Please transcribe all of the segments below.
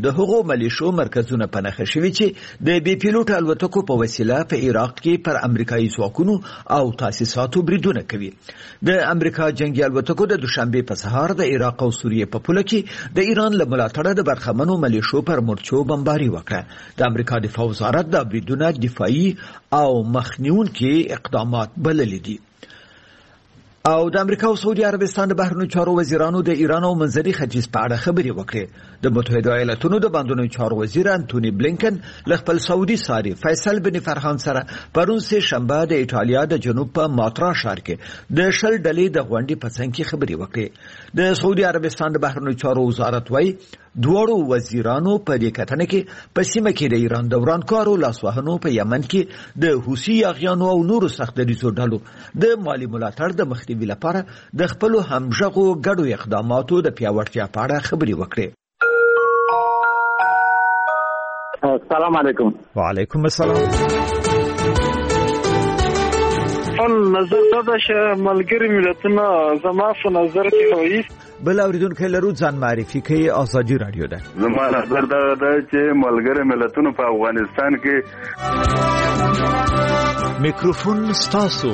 د هغو ملیشو مرکزونه په نښه شوي چې د بي پیلوټ الوتکو په وسیله په عراق کې پر امریکایي ځواکونو او تاسیساتو بریدونه کوي. د امریکا جنگي الوتکو د دوشنبه په سهار د عراق او سوریې په پوله کې د ایران له ملاتړه د برخمنو ملیشو پر مورچو بمباري وکړه. د امریکا دفاع وزارت د بریدونه دفاعي او مخنیونکي اقدامات بللي دي. او د امریکا او سعودي عربستان د بهرنیو چارو وزیرانو د ایران او منځني ختیځ په اړه خبرې وکړې. د متحده ایالاتونو د بهرنیو چارو وزیر انټونی بلینکن له خپل سعودي ساري فیصل بن فرحان سره پرون سه شنبه د ایټالیا د جنوب په ماترا ښار کې د شل ډلې د غونډې په څنګ کې خبرې وکړې. د سعودي عربستان د بهرنیو چارو وزارت وايي دوړو وزیرانو په دې کتنه کې په سیمه کې د ایران د ورانکارو لاسوهنو په یمن کې د حوثي یاغیانو او نورو سخت دریځو ډلو د مالی ملاتړ د مخنیوي لپاره د خپل همغږو ګډو اقداماتو د پیاوړتیا په اړه خبرې وکړې. السلام علیکم. وعلیکم السلام. نظر دا چې ملګری ملتونه زما په نظر کې وایي بل اوریدونکو لرو ځان معرفي کوي. ازادي رادیو ده. زما نظر دا چې ملګری ملتونه په افغانستان کې میکروفون ستاسو.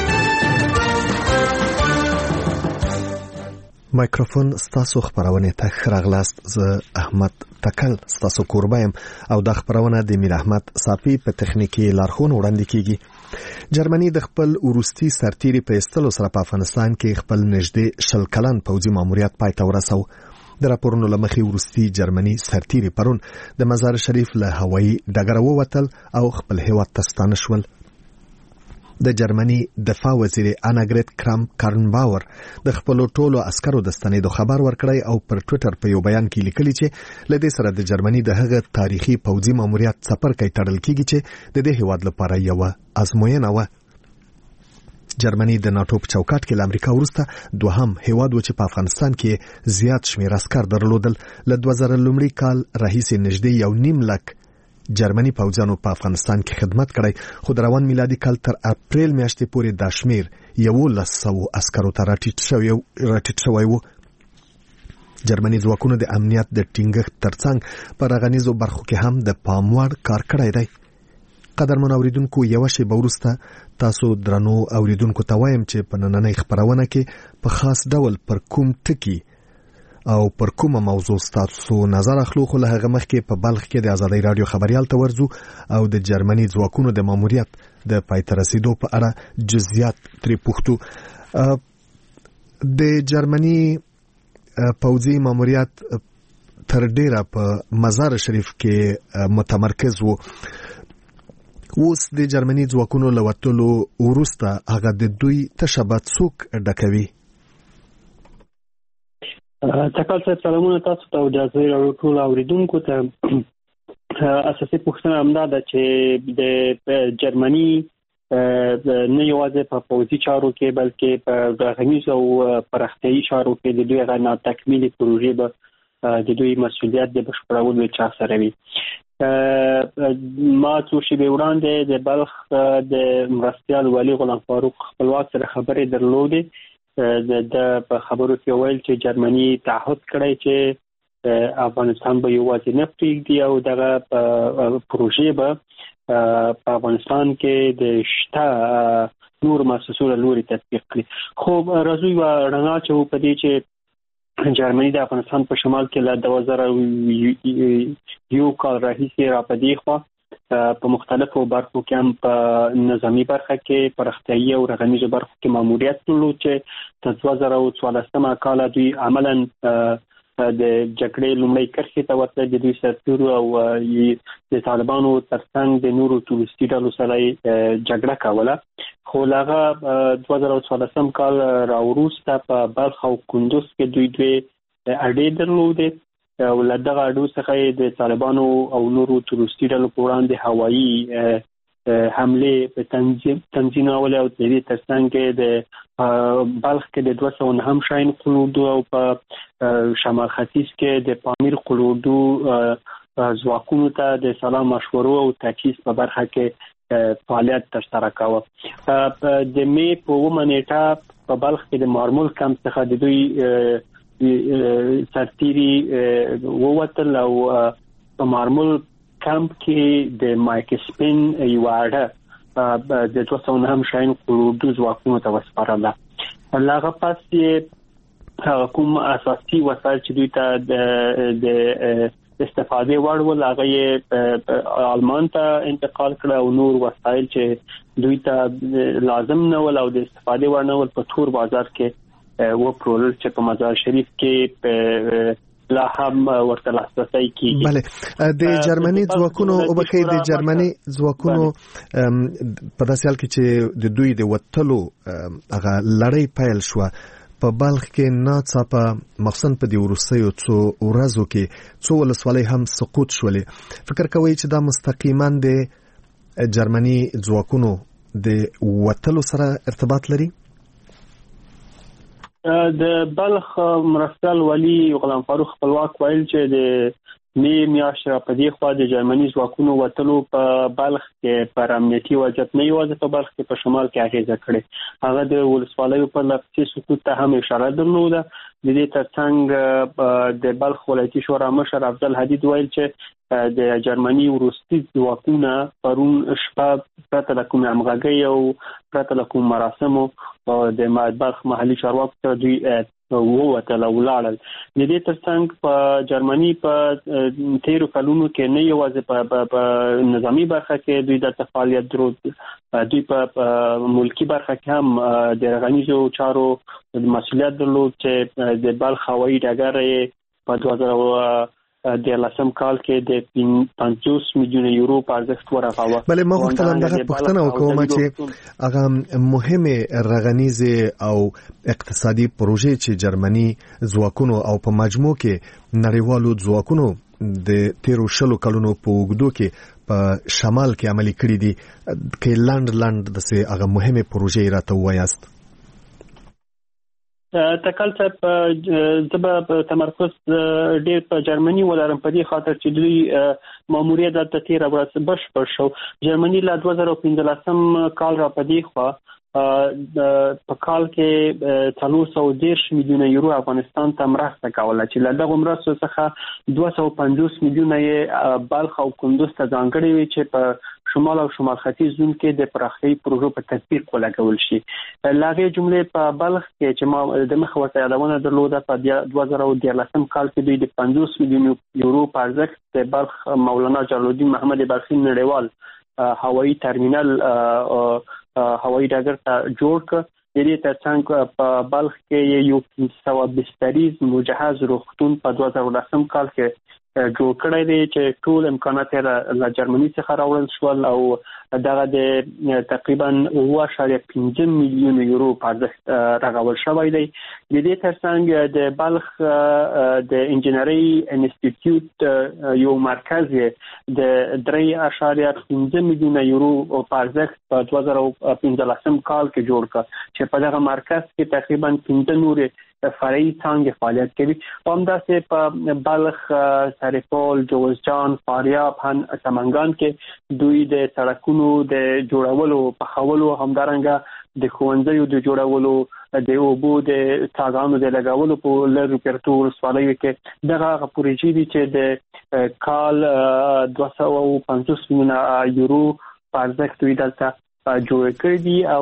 مایکروفون ستاسو خبرونه ته خراغلاست. زه احمد تکل ستاسو کوربایم او د خبرونه د میر احمد صافي په تخنیکی لارښوونه وړاندې کیږي. جرمني د خپل وروستي سرتیري په استلو سره په افغانستان کې خپل نږدې 10 کلن پوځي ماموریت پای ته ورساو. د راپورونو لمخې وروستي جرمني سرتیري پرون د مزار شریف له هوایي ډګر ووتل او خپل هیواد ته ستانه شول. د جرمني دفاع وزیر اناګریت کرام کارنباور د خپل ټولو عسکرو د ستنېدو خبر ورکړی او پر ټوئیټر په یو بیان کې لیکلی چې لدې سره د جرمني د هغه تاریخي پوځي ماموریت څپرکی تړل کیږي چې د دې هیواد لپاره یو ازموینه و. جرمني د ناتو په چوکاټ کې له امریکا وروسته دوهم هیواد و چې په افغانستان کې زیات شمیر عسکر درلودل. له 2000 کال راهیسې نږدې 1.5 لک جرمني پوځیانو په افغانستان کې خدمت کړی، خو د روان میلادي کال تر اپریل میاشتې پورې دا شمیر 1100 عسکرو ته راټیټ شوی و. جرمني ځواکونو د امنیت د ټینګښت ترڅنګ په رغنیزو برخو کې هم د پام وړ کار کړی دی. قدرمن اوریدونکو، یو شی به وروسته تاسو درنو اوریدونکو ته وایم چې په نننۍ خبرونه کې په خاص ډول پر کوم ټکی او پر کومه موضوع ستاسو نظر اخلو. خو له هغه مخکې په بلخ کې د ازادۍ رادیو خبريال ته ورځو او د جرمني ځواکونو د ماموریت د پای ته رسیدو په اړه جزئیات ترې پوښتو. د جرمني پوځي ماموریت تر ډیره په مزار شریف کې متمرکز وو. اوس د جرمني ځواکونو له وتلو وروسته هغه د دوی تشبث څوک ډکوي. تکل صاحب سلامونه تاسو ته او د ازادۍ ټول اوریدونکو ته. اساسي پوښتنه همدا ده چې د جرمني نه یوازې په پوځي چارو کې بلکې په غنیزو او پراختیایي چارو کې د دوی غو ناتکمیلي پروژې به د دوی مسؤلیت د بشپړولو چا سره وي. ما څو شېبې وړاندې د بلخ د مرستیال والي غلام فاروق خپلواک سره خبرې درلودې. د په خبرو کې ویل چې جرمني تعهد کړی چې افغانستان به یوازې نه پرېږدي او دغه پروژې به په افغانستان کې د شته نور مؤسسو له لوري تطبیق کړي. خو راځو یو رڼا چې په دې چې جرمني د افغانستان په شمال کې له 2001 کال راهیسې راپدې خو په مختلفو برخو کې هم په نظامی برخه کې پراختیایي او رغنیزو برخو کې ماموریت درلود چې تر 2014 کال دوی عملاً د جګړې لومړی کرښې ته ورتلل. د دوی سرتیرو او د طالبانو ترڅنګ د نورو ټوریستي ډلو سره جګړه کوله. خو هغه 2014 کال راوروسته په بلخ او کندوز کې دوی اډې درلودې او له دغه اډو څخه د طالبانو او نورو ټوریستي ډلو په وړاندې هوایي حمله په تنظیمول او د دې ترڅنګ د بلخ کې د 209 شاین قلودو او په شمال ختیځ کې د پامیر قلودو ځواکونو ته د سلام مشورو او تجهیز په برخه کې فعالیت ترسره کاوه. د می په 9 نیټه په بلخ کې د مارمول کمپ څخه د دوی سرتيري ووتل او په مارمول کمپ کې د مایک سپین یواړه د 209 شاین قروض ځواکونو ته وسپارله. هغه پاس یې کوم اساسي وسایل چې دوی ته د استفاده وړول هغه یې آلمان ته انتقال کړ او نور وسایل چې دوی ته لازم نه ول او د استفاده وړ نه ول په تور بازار کې و پرول چې په مزار شریف کې لا هم ورته لاسرسي کیږي. بله د جرمني ځواکونو او بکې د جرمني ځواکونو په داسې حال کې چې د دوی د وټلو هغه لړۍ پیل شو په بلخ کې ناڅاپه مخصن په دی وروستیو څو ورځو کې څو ولسوالۍ هم سقوط شولې. فکر کوي چې دا مستقیما د جرمني ځواکونو د وټلو سره ارتباط لري؟ د بلخ مرستیال والی غلام فاروق خپلواک ویل چې د میاشت په دې خوا د جرمني ځواکونو وټلو په بلخ کې پر امنیتي وضعیت نه یوازې په بلخ کې په شمال کې اغیزه کړې. هغه د ولسوالیو په لفظي سقوط ته هم اشاره درلوده. د دې ترڅنګ د بلخ ولایتي شورا مشر افضل حدید ویل چې د جرمني وروستي ځواکونه پرون شپه پرته د کوم همغږي او پرته د کوم مراسمو د بلخ محلي چارواکو ته دوی ووتل او ولاړل. د دې ترڅنګ په جرمني په 13 کلونو کې نه یوازې په نظامی برخه کې دوی د فعالیت درلود، دوی په ملکی برخه کې هم د رغنیزو چارو مسؤلیت درلود چې د بلخ هوایي ډګر په 2013 کال کې د 50 میلیون یورو په ارزښت ورغاوه. بله ما غوښتل دغه پوښتنه وکوم چې هغه مهمه رغنیزه او اقتصادي پروژې چې جرمني ځواکونو او په مجموع کې نړیوالو ځواکونو د 13 کلونو په وګړو کې په شمال کې عملي کړې دي کې لاند د سه هغه مهمه پروژې راته وایاست. تکل صاحب زبا تمرکز ډیر په جرمني ولرم په دې خاطر چې دوی ماموریت د 13 ورځې بشپړ شو. جرمني لا 2015 کال را په دې خوا په کال کې 310 میلیون یورو افغانستان ته مرسته کوله چې له دغه مرستو څخه 250 میلیون یې بلخ او کندوز ته ځانګړي وي چې په شمال او شمال ختیځ زون کې د پراختیايي پروژو په تطبیق ولګول شي. لاغې جملې په بلخ کې چې ما د مخ ورته یادونه درلوده په 2013 کال کې دوی د 50 میلیون یورو په ارزښت د بلخ مولانا جلال الدین محمد بلخي نړیوال هوایي ترمینل هوایي ډګر ته جوړ کړ. د دې ترڅنګ په بلخ کې یو 100 بستریز مجهز روغتون په 2010 کال کې جوړ کړی دی چې ټول امکانات له جرمني څخه راوړل شول او دغه د تقریبا 1.5 میلیون یورو په ارزښت راغول شوی دی. د دې ترڅنګ د بلخ د انجنیری انسټیټیوټ یو مرکز د 3.5 میلیون یورو په ارزښت په 2015 کال کې جوړ کړ چې په دغه مرکز کې تقریبا 15 نور فرعي څانګې فعالیت کوي. همداسې په بلخ، سرپل، جوزجان، فاریاب، سمنګان کې دوی د سړکونو د جوړولو، پخولو، همدارنګه د ښوونځیو د جوړولو، د اوبو د څاګانو د لګولو په لږ پرتو ولسوالیو کې دغه پروژې دي چې د کال 250 میلیون یورو په ارزښت دوی دلته جوړ کړي دي. او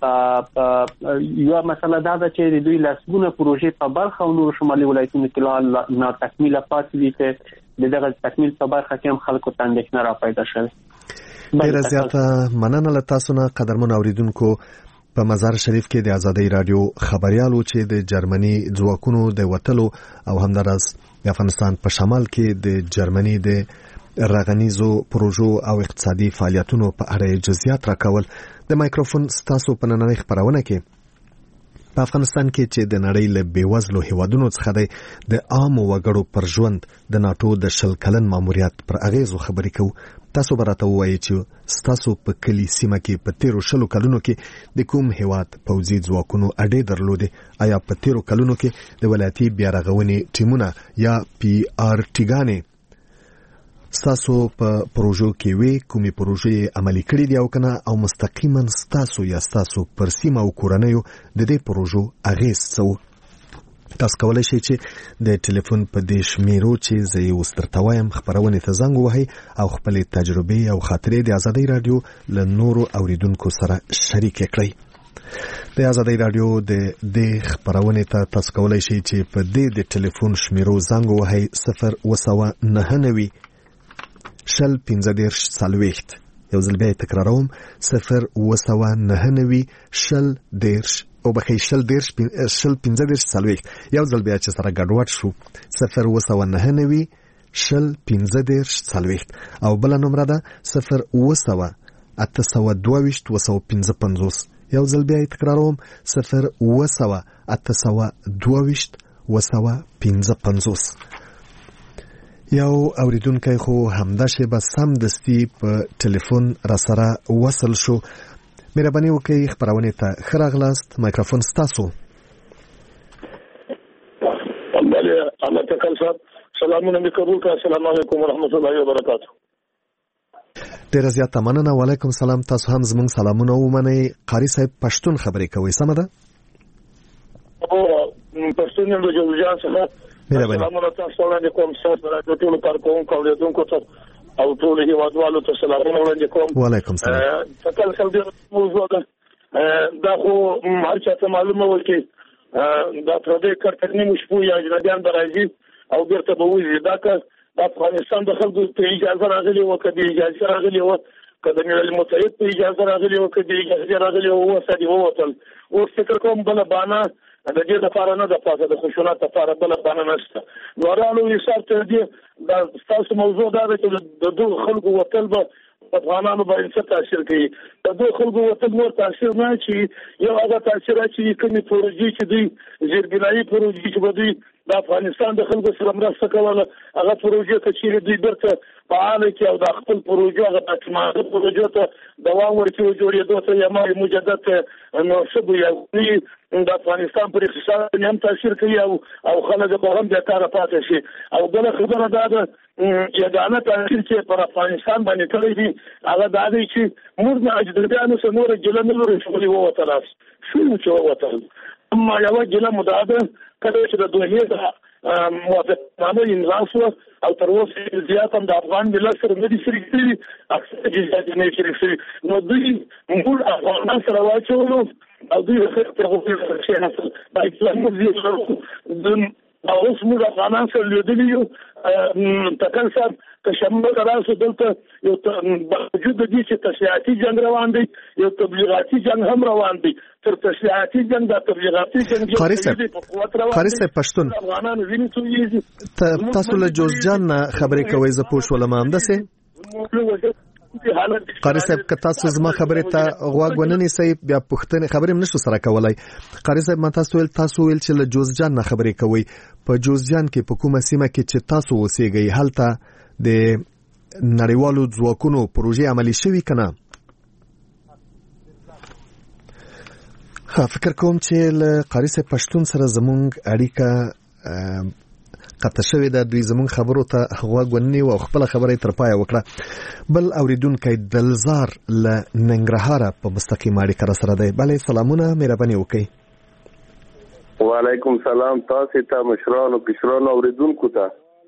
یو مسله دا ده چې دوی لاسګونه پروژې په بلخ او نور شمالي ولایتونو کې لا تکمیله پاتې دي چې دغه تکمیل په برخه کې هم خلکو ته اندېښنه را پیدا شوه. ډیره زیاته مننه له تاسو نه قدرمن اوریدونکو. په مزار شریف کې د آزادۍ رادیو خبريالو چې د جرمني ځواکونو د وټلو او همدارس د افغانستان په شمال کې د جرمني د رغنیزو پروژو او اقتصادي فعالیتونو په اړه جزئیات راکول. د مایکروفون ستاسو په نننۍ خبرونه کې په افغانستان کې چې د نړۍ له بیوزلو هیوادونو څخه د عام وګړو پر ژوند د ناتو د 10 کلن ماموریت پر اغیزو خبرې کوو. تاسو براته وایي چې ستاسو په کلی سیمه کې په 13 کلونو کې د کوم هیواد پوځي ځواکونو اډې درلودې؟ آیا په 13 کلونو کې د ولایتي بیارغونې ټیمونه یا پی آر ټیګانې ستاسو په پروژو کې وي؟ کومې پروژې عملي کړې دي او کنه؟ او مستقیما ستاسو یا ستاسو پر سیمه او کورنیو د دې پروژو اغیز څه؟ تاسو کولای شئ چې د ټلیفون په دې شمیرو چې زه یې اوس درته وایم خپرونې ته زنګ ووهئ او خپلې تجربې او خاطرې د ازادۍ راډیو له نورو اوریدونکو سره شریکې کړئ. د ازادۍ راډیو د دې خپرونې ته تاسو کولای شئ چې په دې د ټلیفون شمیرو زنګ ووهئ 02990 شل 15 یو ځل بیا تکراروم 02990 شل 15 یو ځل بیا چې سره ګډوډ شو 02990 شل 15 او بل نمبر ده 0 822 یو ځل بیا تکراروم 0 822 یو اوریدونکو خو همدا شی به سم دستی په ټلیفون را سره وصل شو. مهرباني وکړئ خبرونه ته خراغلاست. مایکروفون ستاسو. بله الله تکل صاحب سلامونه می قبول کړه. السلام علیکم ورحمت الله وبرکاته. ډیر زیات مننه. وعلیکم سلام. تاسو هم زموږ سلامونه ومنئ. قاری صاحب پښتون خبرې کوي سم ده؟ او پښتون یم د جوړجان څخه. سلامونه تاسو وړاندې کوم. تاسو د ټول کارکونکو او لیدونکو ته او ټول هیوادوالو ته سلامونه وړاندې کوم. وعلیکم سلام. تکل صاحب موضوع ده دا خو هر چا ته معلومه و چې دا پردي کارتنی مشپو یا اجنبیان برازي او بیرته به وځي. دا که افغانستان د خلکو ته اجازه راغلی و که د اجازه راغلی و که د ملل متحد په اجازه راغلی و که د اجازه راغلی و وسدي ووتل. اوس فکر کوم بل بانه د دې لپاره نه د پاسه د خشونت لپاره بل بانه نشته. نورانو حساب ته دې د تاسو موضوع دا ده چې د دوه خلکو وتل به افغانانو باندې څه تاثیر کوي. د دوه خلکو وتل نور تاثیر نه چې یو هغه تاثیر چې کومې پروژې چې دوی زیربنایي پروژې چې به دوی د افغانستان د خلکو سره مرسته کوله هغه پروژې ته چې دوی برته فعال کې او د خپل پروژې هغه د پروژې ته دوام ورکړي جوړېدو ته یا ما مجدد نوښت یا د افغانستان پر اقتصاد هم تاثیر کوي او خلک به هم بیکاره پاتې شي. او بل خبره دا ده یګانه تاثیر چې پر افغانستان باندې کړی دی هغه دا دی چې موږ نه اجنبیانو سره نور ګیله نه لرو چې ولې ووتل شو چې ووتل. اما یو ګیله مداده کله چې د دوه موافقتنامه امضا شوه او تر اوسه زیات هم د افغان ملت سره نه دي شریک شوي اکثره جزیات نه شریک شوي. نو دوی موږ افغانان سره واچولو او دوی خپل غوښتنه شي حاصل دا اسلامي اوس موږ افغانان سره لیدلی یو تکل صاحب که شمال راسو دلته یو باوجود د دې چې تشریعاتي جنگ روان دی یو تبلیغاتي جنگ هم روان دی. تر تشریعاتي جنگ د تبلیغاتي جنگ قاری صاحب پښتون تاسو له جوزجان خبرې کوي زه پوه شولم همداسې قاری صاحب که تاسو زما خبرې ته غوږ وننیسئ بیا پوښتنې خبرې هم نشو سره کولای. قاری صاحب ما تاسو ویل چې له جوزجان نه خبرې کوي. په جوزجان کې په کومه سیمه کې چې تاسو اوسېږئ هلته د نړیوالو ځواکونو پروژې عملي شوي که نه؟ فکر کوم چې له قاری صاحب پښتون سره زموږ اړیکه قطع شوې ده. دوی زموږ خبرو ته غوږ ونیو او خپله خبره یې تر پایه وکړه. بل اوریدونکی دلزار له ننګرهاره په مستقیم اړیکه را سره دی. بله سلامونه مهرباني وکړئ. وعلیکم سلام تاسو ته مشرانو کشرانو اوریدونکو ته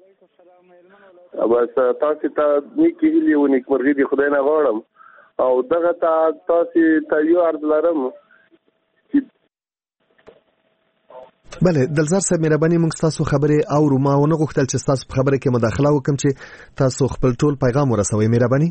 بس تاسو ته نیکی هیلې او نیکمرغي د خدای نه غواړم او دغه تاسو ته یو عرض لرم. بله دلزار صاحب مهرباني موږ تاسو خبرې اورو. ما ونه غوښتل چې تاسو په خبره کې مداخله وکم چې تاسو خپل ټول پیغام ورسوي. مهرباني.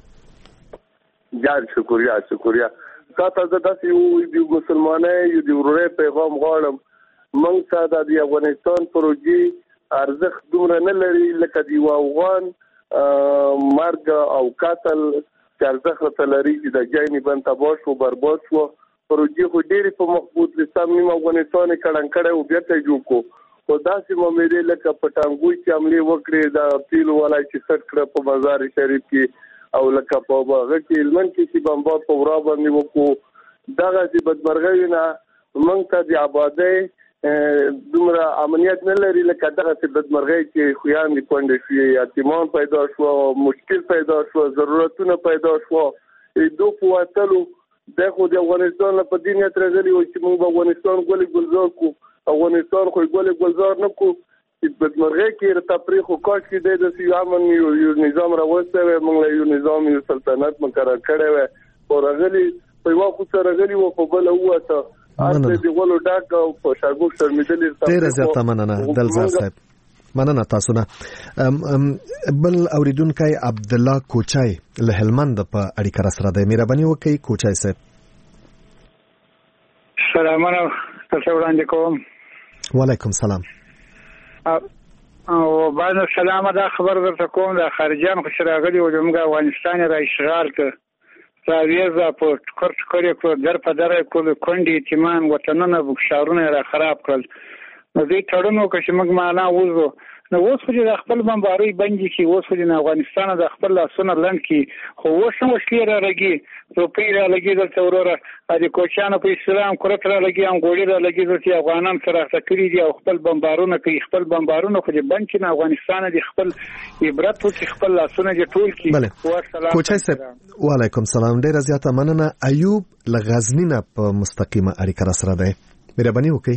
جان شکریا تاسو د داسې یو مسلمانۍ یو د ورورۍ پیغام غواړم. موږ ته د افغانستان پروژې ارزښت دومره نه لري لکه د یو افغان مرګ او قتل چې ارزښت لري چې د جایني بند تباه شو برباد شو. پروژې خو ډېرې په مخبوط لسام نیم افغانستان کړن کړی او بیرته جوړ کو. خو داسې مامېدې لکه په ټانګوی چې حملې وکړې د تیلو والا چې سټ کړه په مزار شریف کې او لکه په هغه کې هلمند کې چې بمبار په ورا باندې وکړو. دغسې بدمرغۍ نه موږ ته د آبادۍ دومره امنیت نه لري لکه دغسې بدمرغۍ چې خویاندې کونډې شوې یتیمان پیدا شو مشکل پیدا شو ضرورتونه پیدا شو. دو په وتلو د خو د افغانستان په دې نیت راغلي و چې موږ به افغانستان ګلزار کو افغانستان خو ګلزار نه کو چې بدمرغه کې تفریح او کاش کې د سیامن یو نظام راوسته موږ یو نظام یو سلطنت مقرر کړی و او راغلي په یو خو سره راغلي و په بل وته ارته دی ولو ډاک او په شاګو شرمېدل ډیر زیاته مننه دلزار صاحب مننه تاسو نه بل اوریدونکو عبد الله کوچای له هلمند په اړیکه سره د مهرباني وکي کوچای صاحب سلام علیکم تاسو وړاندې کوم وعلیکم سلام او بعد السلام دا خبر درته کوم د خارجيان خو راغلي او موږ افغانستان را اشغال کړ راویزه په ټکر کړو در په در کول کندي ایتمان وطنونه بوښارونه را خراب کړل نو دې تړونو چې موږ معنا وځو نو اوس خو د خپل بمباري بندي کې اوس خو د افغانستان د خپل لاسونه لند کې خو اوس هم وشلې را لګي روپی را لګي د تورره د کوچانو په اسلام کرت را لګي انګولي را لګي د افغانان سره تکری دي او خپل بمبارونه کوي خپل بمبارونه خو د بند کې افغانستان د خپل عبرت او خپل لاسونه د ټول کې کوچای صاحب وعلیکم سلام ډیر زیاته مننه ایوب لغزنینه په مستقیمه اړیکه سره ده مهرباني وکړئ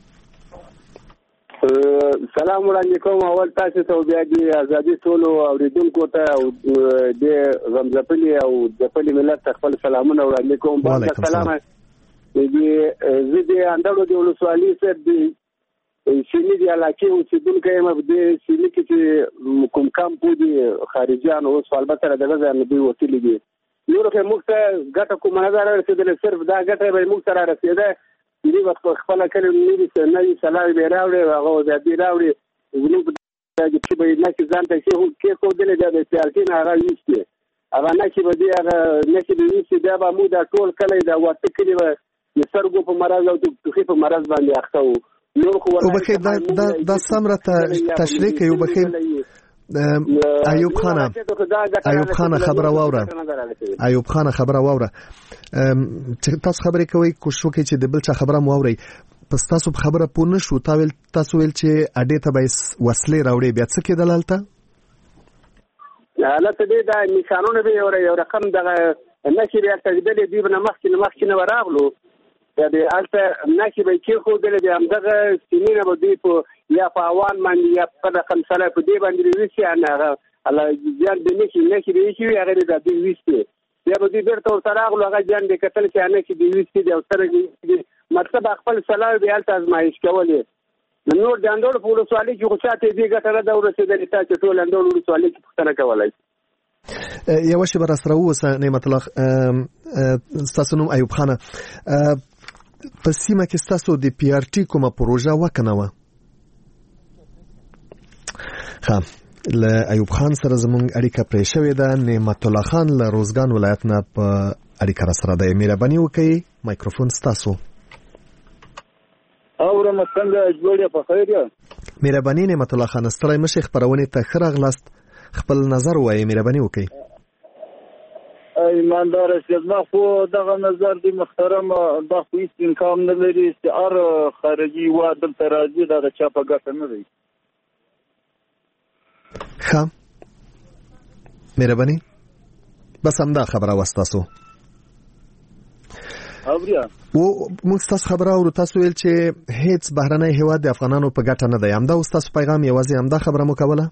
سلام علیکم اول تاسو ته بیا د ازادي ټولو اوریدونکو ته او د غمزپلی او د خپل ملت خپل سلامونه وړاندې کوم باندې سلام دې زه د اندړو د ولسوالۍ سره د سیمې د علاقې اوسیدونکو یم د سیمې کې چې کوم کم پودي خارجيان اوس البته دغه ځای نه دی وتلی دي نور که موږ ته ګټه کومه نه رسیدل صرف دا ګټه به موږ سره رسیده دې وخت خپل کله نوې سلام به راوړي هغه د دې راوړي زموږ د چې به نه چې ځان ته کې خو دلته د سیاسي نه راويستي هغه نه چې به دې هغه نه چې دې چې دا به مو د ټول کله دا وخت کې به د سرګو په مرز او د توخي په مرز باندې اخته نور خو وبخې دا سمره تشریح کوي وبخې ایوب خان خبره واوره ایوب خان خبره واوره چې تاسو خبرې کوي کوشش وکړئ چې د بل چا خبره مو اورئ پس تاسو خبره پوه نه شو تاسو ویل چې اډې ته به وسلې راوړي بیا څه کېدل هلته هلته دې دا نشانونه به یو رقم دغه نشي بیا تجدید دی نه مخکې نه راغلو د هلته نشي به کې خو دلته همدغه سیمینه به دی په یا په اوان باندې یا په رقم سره په دې باندې ویسي هغه الله ځان دې نشي دی چې هغه د دې ویسي بیا به دې بیرته ورته راغلو هغه ځان دې کتل چې نه چې دې ویسي دی او سره دې مطلب خپل سلام بیا هلته ازمایش کولې نور د اندور په ولسوالۍ کې خو چاته دې ګټه نه ده ورسېدلې تا چې ټول اندور ولسوالۍ کې پوښتنه کولای یو شی بر سره وسه نعمت الله تاسو نوم ایوب خان په سیمه کې تاسو د پی آر ټي کومه پروژه وکنه له ایوب خان سره زموږ اړیکه پرې شوې ده نعمت الله خان له روزګان ولایت نه په اړیکه سره ده مهرباني وکړئ مایکروفون تاسو اورم څنګه جوړه په خیر یا مهرباني نعمت الله خان ستړی مشه خبرونه ته خرغلاست خپل نظر وایي مهرباني وکړئ ایماندار چې ما خو دغه نظر دی محترم دا خو هیڅ امکان نه لري چې هر خارجي و دلته راځي دا چا په ګټه نه دی ښه مهرباني بس همدا خبره واستاسو اوریا و موږ تاسو خبره او تاسو ویل چې هیڅ بهرنۍ هیواد د افغانانو په ګټه نه دی همدا تاسو پیغام یوازې همدا خبره مو کوله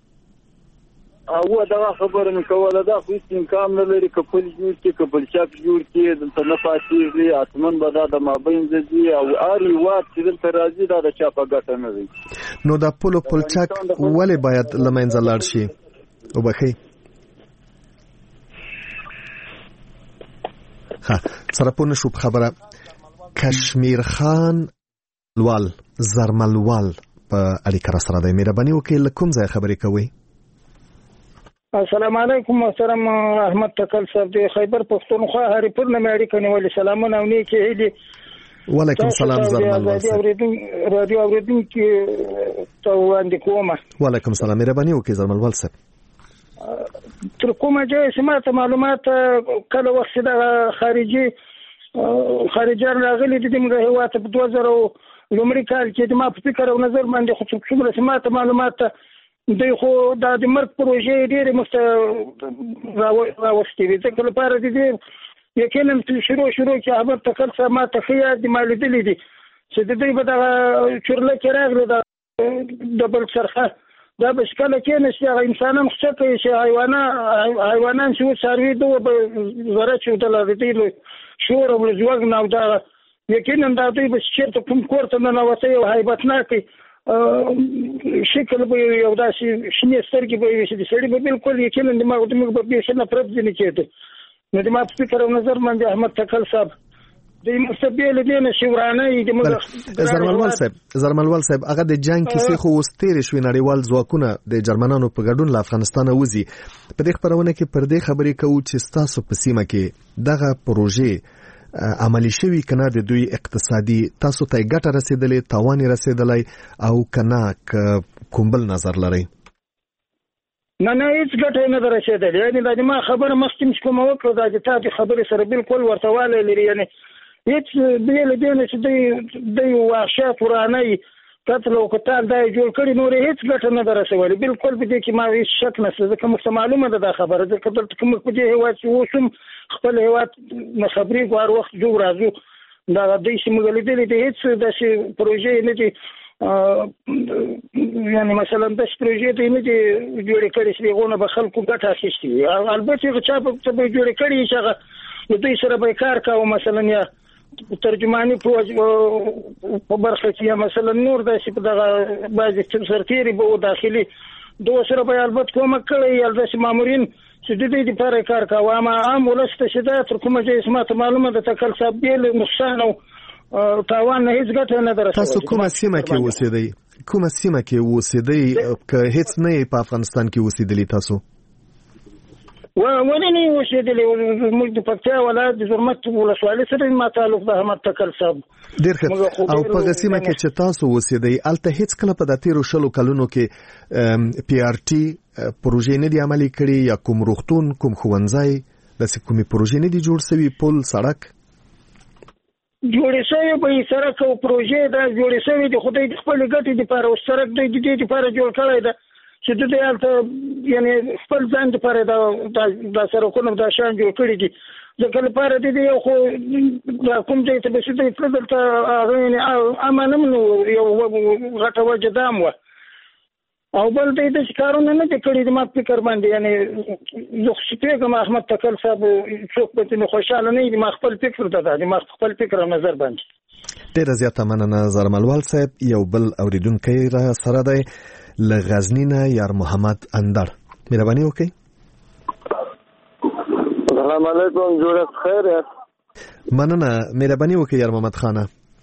او دا خبره مې کوله دا خو هیڅ امکان نه لري کپل جوړ کې کپل چاپ جوړ کې دلته نه پاتېږي اتمن به دا د مابین ځي او اری وات چې دلته راځي دا د چا په ګټه نه دی نو دا پلچک ولې باید لمنځه لاړ شي وبخي ها سره پونه شو خبره کشمیر خان لوال زرملوال په اړیکه سره د مهرباني وکړئ کوم ځای خبرې کوي السلام علیکم محترم احمد تکل صاحب د خیبر پښتونخوا هری پور نه مېړی کني ولې سلامونه او نیکی هلي وعلیکم السلام زرملوال رادیو اوریدونکو ته وړاندې کوم وعلیکم السلام مهرباني وکړئ زرملوال صاحب تر کومه ځای سمات معلومات کله وخت د خارجيان راغلي د دې هیواد په 2000 لومړي کال کې د ما په فکر او نظر باندې خو څومره سمات معلومات دوی خو د مرګ پروژې ډېرې راوستې دي ځکه لپاره د دې یقینا شروع کې خبر تکل سره ما ته ښه یاد دي ما لیدلي دي چې د دې په دغه چورله کې راغلی د بل څرخه دا به شکله کې نشي هغه انسانان څه کوي چې حیوانان چې څاروي دوه به زره چې د دې شور او زوګ نو دا یقینا دا دوی به چیرته کوم کوړه نه نوته یو هیبتناک شکل به یو داسې شنه سترګې به وي چې د سړي به بالکل یقینا د موږ په پیښه نه پرد نه کېده نو د ما فکر او نظر باندې احمد تکل صاحب د مستقبل دینه شورانه د زرملوال صاحب هغه د جنگ کیسې خو واستیر شوی نړیوال ځواکونه د جرمنانو په ګډون له افغانستان وځي په دې خبرونه کې پر دې خبرې کوو چې تاسو په سیمه کې دغه پروژې عملی شوی کنه د دوی اقتصادي تاسو ته ګټه رسیدلې تاوان رسیدلې او کنه کومبل نظر لري نه هیڅ ګټه نه رسیدلې یعنی د ما خبره مخکې کوم وکړه د تاسو خبرې سره بالکل ورتواله لري یعنی هیڅ بیل دینه چې د وحشت ورانه قتل او قتال دا جوړ کړي نور هیڅ ګټه نه درسولې بالکل به دې کې ما هیڅ شک نشته ځکه مخ معلومه ده دا خبره ده کله چې کوم په دې هوا چې وسم خپل هوا مخبري غوار وخت جوړ راځو دا د دې سیمه لیدلې د هیڅ د پروژې نه دي یعنی مثلا د پروژې ته نه دي جوړ کړي چې غونه به خلکو ګټه اخیستي البته چې په جوړ کړي چې هغه دوی سره به کار کوي مثلا یا ترجمانی په برخه کې مثلا نور داسې په دغه بعضې سرتیري به داخلي دوه سره به البته کومک کړی یا داسې مامورین چې د دې لپاره کار کوي اما عام ولس ته چې دا تر کومه ځای اسمه معلومه ده تکل صاحب بیل نقصان او تاوان نه هیڅ ګټه نه درسوي تاسو کومه سیمه کې اوسېدئ که هیڅ نه په افغانستان کې اوسېدلې تاسو ولې نه اوسېدلې موږ د پکتیا ولایت د زرمت ولسوالۍ سره ما تعلق د احمد تکل صاحب ډېر ښه او په سیمه کې چې تاسو اوسېدئ هلته هیڅ کله په د تیرو 10 کلونو کې پی آر ټي پروژې نه دي عملي کړي یا کوم روغتون کوم ښوونځی داسې کومې پروژې نه دي جوړ شوي پل سړک جوړې شوی به سړک او پروژې دا جوړې شوی د خدای د خپل ګټې لپاره او سړک د دې لپاره جوړ کړی ده چې د دې البته یعنی خپل ځان لپاره دا سړکونه د شان جوړ کړی دي ځکه لپاره د دې خو کوم ځای ته به چې فضل ته یعنی امانم نو یو غټه وجدام و او بل دې د کارونه نه کړی د ما فکر باندې یعنی زه شپږم احمد تکل صاحب څوک به نه خوشاله نه دي ما خپل فکر ته دي ما خپل فکر او نظر باندې ډېر زیاته مننه زرملوال صاحب یو بل اوریدونکو را سره دی لغزنینا یار محمد اندر مهرباني وکړئ السلام علیکم جوړ خیر مننه مهرباني وکړئ یار محمد خانه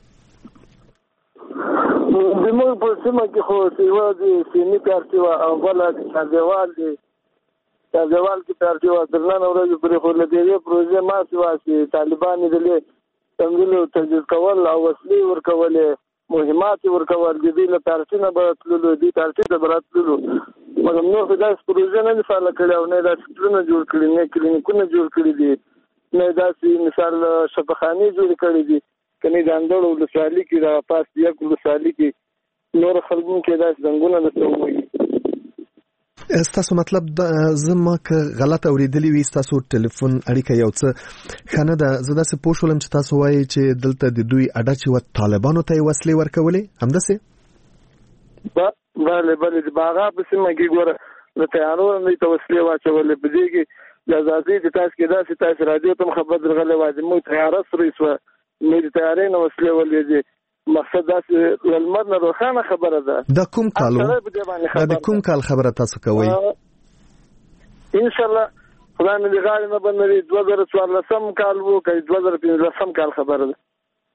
د موږ په سیمه کې خو سیوا دي سیمه کارتي او بل دیوال دي دیوال کې کارتي او درنه ورځ پرې خو له دې پروژې ما سیوا چې طالبان دې تمویل تجهیز کول او وسلې ورکول مهمات ورکول د دې لپاره چې نه براتلو دي ترتیب د براتلو مګر نو دا پروژه نه فعال کړي او نه دا څه جوړ کړي نه کلینیکونه جوړ کړي دي نه دا مثال شفاخانه جوړ کړي دي کني د اندړو ولسوالۍ کې دا پاس دی ولسوالۍ کې نور خلکو کې دا څنګه نه څه تاسو مطلب زما که غلط اوریدلی وي تاسو ټلیفون اړیکه یو څه خنه ده زدا سه پوښولم چې تاسو وایي چې دلته د دوی اډه چې و طالبانو ته وسلې ورکولې همداسه بله د باغا په سیمه کې ګوره د تیارو نه ته وسلې واچولې په دې کې د ازادي د تاسو کې دا چې تاسو راډیو ته خبر درغلې واځي مو تیارې سره سو مې د تیارې نو وسلې ولې مقصد دا چې لمر نه روښانه خبره ده د کوم کالو د کوم کال خبره تاسو کوي ان شاء الله خدای مې غاړه نه بندري 2014 کال وو کې 2015 کال خبره ده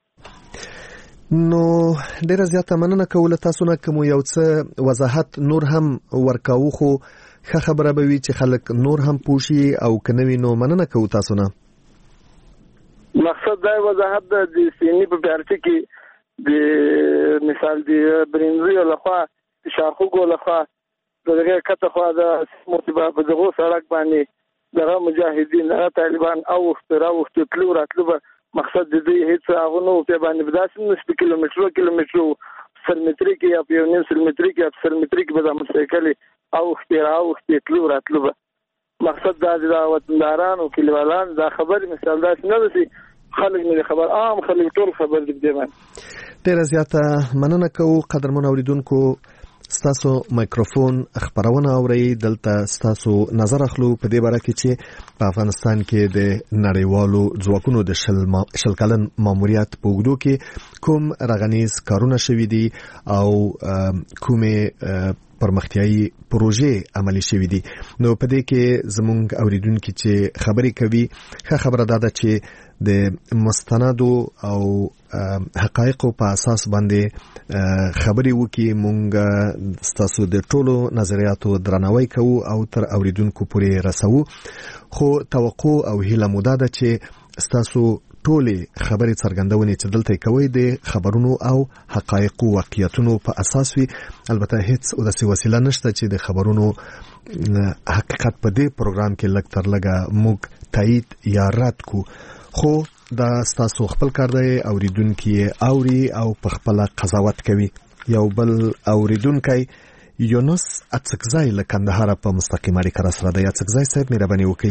نو ډیره زیاته مننه کوله تاسو نه کوم یو څه وضاحت نور هم ورکاو خو خبره به وي چې خلک نور هم پوښي او کنوي نو مننه کوو تاسو نه مقصد دا وضاحت د سینې په پارتي کې د مثال دی برینزي لخوا شاخوګو لخوا دغه کته خو دا مرتبه په دغه سړک باندې دغه مجاهدین طالبان او اختراو تلو راتلو مقصد دې هیڅ هغه نو په باندې بداسم نسبت کیلومتر سلمتري کې یا په 9 سلمتري کې په سلمتري کې به مسایکل او اختراو تلو راتلو مقصد دا د وطندارانو کلیوالان دا خبر مثال دا نه وسی خلک نه خبر، عام خلک ټول خبر دي. ډیره زیاته مننه کوو قدرمن اوریدونکو. ستاسو مایکروفون خبرونه اوري، دلته ستاسو نظر اخلو په دې باره کې چې په افغانستان کې د نړیوالو ځواکونو د شل کلن ماموریت په اوږدو کې کوم رغنیز کارونه شوي دي او کومې پرمختیايي پروژې عملي شوي دي. نو په دې کې زموږ اوریدونکو چې خبرې کوي، ښه خبره ده چې د مستندو او حقایقو په اساس باندې خبرې وکي. مونږ ستاسو د ټولو نظریاتو درناوی کوو او تر اوریدونکو پورې رسوو، خو توقع او هیله مو ده چې ستاسو ټولې خبرې څرګندونې چې دلته کوي د خبرونو او حقایقو واقعیتونو په اساس وي. البته هیڅ داسې وسیله نشته چې د خبرونو حقیقت په دې پروګرام کې لږ تر لږه موږ تایید یا رد کو، خو دا ستاسو خپل کار دی. اوریدونکي اوري او په خپل قضاوت کوي. یو بل اوریدونکي یونس اڅکزای له کندهار په مستقیم اړیکه را سره دی. اڅکزای صاحب مهرباني وکړئ.